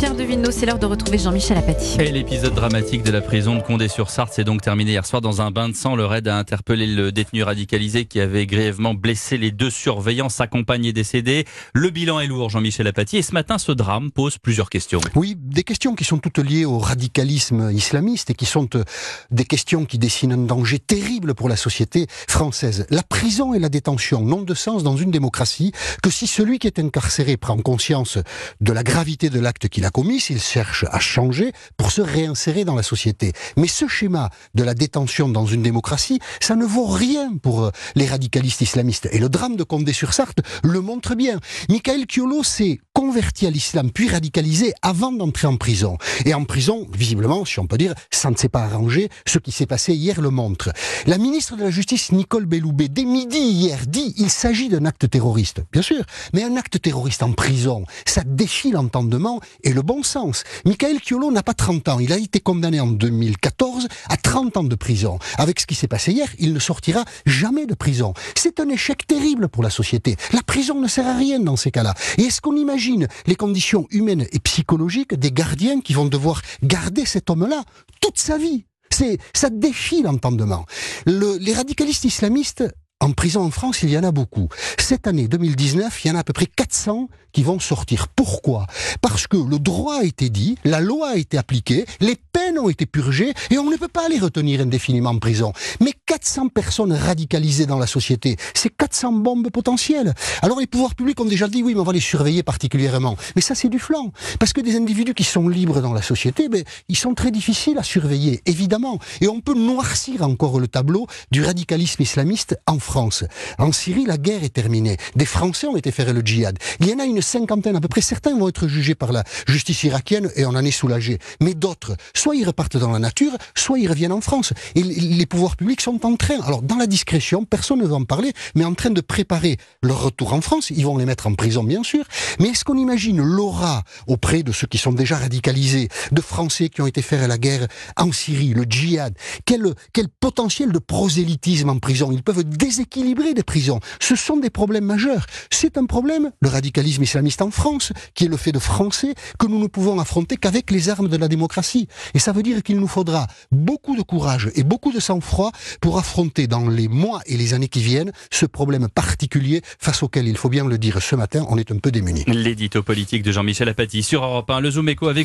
Pierre Devilleneux, c'est l'heure de retrouver Jean-Michel Apathy. Et l'épisode dramatique de la prison de Condé-sur-Sarthe s'est donc terminé hier soir dans un bain de sang. Le raid a interpellé le détenu radicalisé qui avait grièvement blessé les deux surveillants. Sa compagne est décédée. Le bilan est lourd, Jean-Michel Apathy. Et ce matin, ce drame pose plusieurs questions. Oui, des questions qui sont toutes liées au radicalisme islamiste et qui sont des questions qui dessinent un danger terrible pour la société française. La prison et la détention n'ont de sens dans une démocratie que si celui qui est incarcéré prend conscience de la gravité de l'acte qu'il a commis, s'il cherche à changer pour se réinsérer dans la société. Mais ce schéma de la détention dans une démocratie, ça ne vaut rien pour les radicalistes islamistes. Et le drame de Condé-sur-Sarthe le montre bien. Michael Chiolo s'est converti à l'islam, puis radicalisé avant d'entrer en prison. Et en prison, visiblement, si on peut dire, ça ne s'est pas arrangé. Ce qui s'est passé hier le montre. La ministre de la Justice, Nicole Belloubet, dès midi hier, dit il s'agit d'un acte terroriste. Bien sûr, mais un acte terroriste en prison, ça défie l'entendement et le bon sens. Michael Chiolo n'a pas 30 ans. Il a été condamné en 2014 à 30 ans de prison. Avec ce qui s'est passé hier, il ne sortira jamais de prison. C'est un échec terrible pour la société. La prison ne sert à rien dans ces cas-là. Et est-ce qu'on imagine les conditions humaines et psychologiques des gardiens qui vont devoir garder cet homme-là toute sa vie? Ça défie l'entendement. Les radicalistes islamistes en prison en France, il y en a beaucoup. Cette année 2019, il y en a à peu près 400 qui vont sortir. Pourquoi ? Parce que le droit a été dit, la loi a été appliquée, les peines ont été purgées et on ne peut pas les retenir indéfiniment en prison. Mais 400 personnes radicalisées dans la société, c'est 400 bombes potentielles. Alors les pouvoirs publics ont déjà dit oui, mais on va les surveiller particulièrement. Mais ça c'est du flanc. Parce que des individus qui sont libres dans la société, ils sont très difficiles à surveiller, évidemment. Et on peut noircir encore le tableau du radicalisme islamiste en France. En Syrie, la guerre est terminée. Des Français ont été faire le djihad. Il y en a une cinquantaine à peu près. Certains vont être jugés par la justice irakienne et on en est soulagé. Mais d'autres, soit ils repartent dans la nature, soit ils reviennent en France. Et les pouvoirs publics sont en train, alors dans la discrétion, personne ne va en parler, mais en train de préparer leur retour en France. Ils vont les mettre en prison, bien sûr. Mais est-ce qu'on imagine l'aura auprès de ceux qui sont déjà radicalisés, de Français qui ont été faire la guerre en Syrie, le djihad? Quel potentiel de prosélytisme en prison? Ils peuvent déséquilibrer des prisons. Ce sont des problèmes majeurs. C'est un problème, le radicalisme islamiste en France, qui est le fait de Français que nous ne pouvons affronter qu'avec les armes de la démocratie. Et ça veut dire qu'il nous faudra beaucoup de courage et beaucoup de sang-froid pour affronter dans les mois et les années qui viennent ce problème particulier face auquel, il faut bien le dire ce matin, on est un peu démunis. L'édito politique de Jean-Michel Apathy sur Europe 1. Le Zoom Écho avec